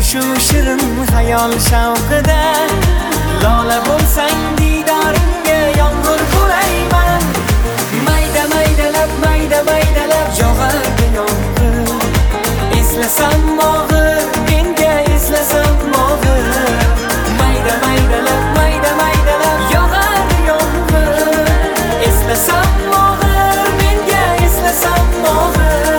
shu shirin xayol shavqida lola bo'lsang didoringga yomg'ir bo'layman. Mayda maydalab yog'ardi yomg'ir, eslasam mog'ir, menga eslasam mog'ir. Mayda maydalab yog'ardi yomg'ir, eslasam mog'ir, menga eslasam mog'ir.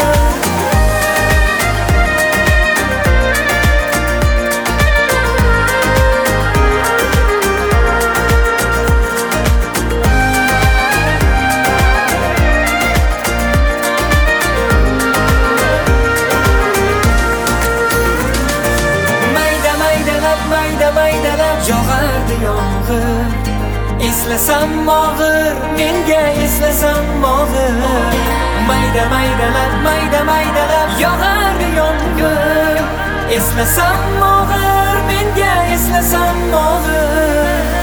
Maydalab yog'ardi yomg'ir, eslasam mog'ir, menga eslasam mog'ir. Mayda maydalab yog'ardi yomg'ir, eslasam mog'ir, menga eslasam mog'ir.